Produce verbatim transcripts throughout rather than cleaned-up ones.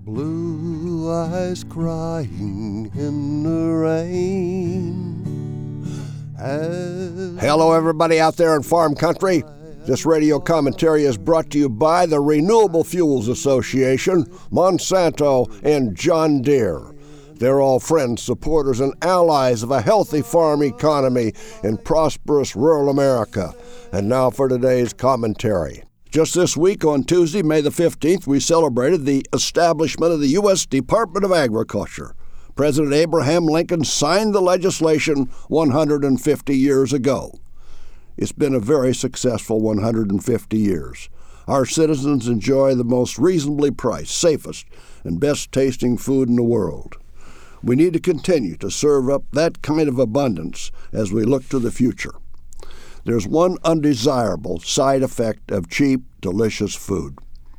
Blue eyes crying in the rain. As Hello, everybody out there in farm country. This radio commentary is brought to you by the Renewable Fuels Association, Monsanto, and John Deere. They're all friends, supporters, and allies of a healthy farm economy in prosperous rural America. And now for today's commentary. Just this week on Tuesday, May the fifteenth, we celebrated the establishment of the U S Department of Agriculture. President Abraham Lincoln signed the legislation one hundred fifty years ago. It's been a very successful one hundred fifty years. Our citizens enjoy the most reasonably priced, safest, and best-tasting food in the world. We need to continue to serve up that kind of abundance as we look to the future. There's one undesirable side effect of cheap, delicious food: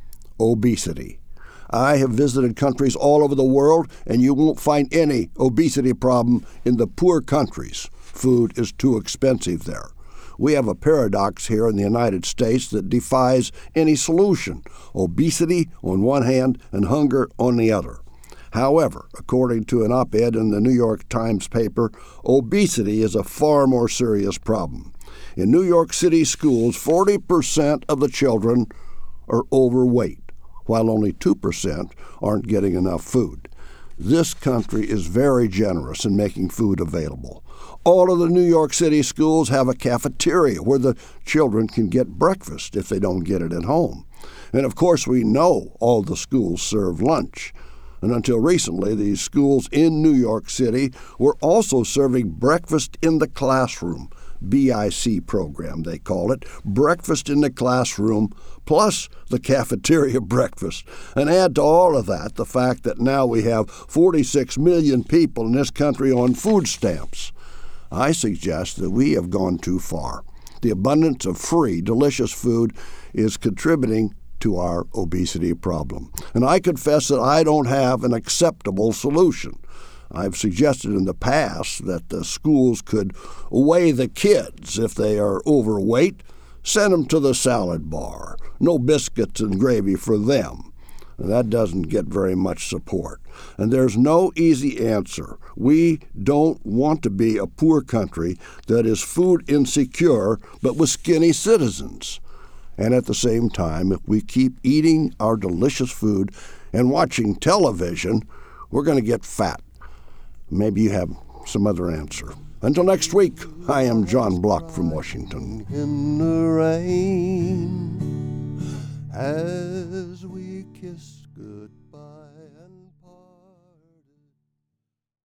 obesity. I have visited countries all over the world, and you won't find any obesity problem in the poor countries. Food is too expensive there. We have a paradox here in the United States that defies any solution: obesity on one hand and hunger on the other. However, according to an op-ed in the New York Times paper, obesity is a far more serious problem. In New York City schools, forty percent of the children are overweight, while only two percent aren't getting enough food. This country is very generous in making food available. All of the New York City schools have a cafeteria where the children can get breakfast if they don't get it at home. And of course, we know all the schools serve lunch. And until recently, these schools in New York City were also serving breakfast in the classroom. B I C program, they call it, breakfast in the classroom, plus the cafeteria breakfast. And add to all of that the fact that now we have forty-six million people in this country on food stamps. I suggest that we have gone too far. The abundance of free, delicious food is contributing to our obesity problem. And I confess that I don't have an acceptable solution. I've suggested in the past that the schools could weigh the kids if they are overweight, send them to the salad bar. No biscuits and gravy for them. And that doesn't get very much support. And there's no easy answer. We don't want to be a poor country that is food insecure but with skinny citizens. And at the same time, if we keep eating our delicious food and watching television, we're going to get fat. Maybe you have some other answer. Until next week, I am John Block from Washington. in the rain as we kiss goodbye.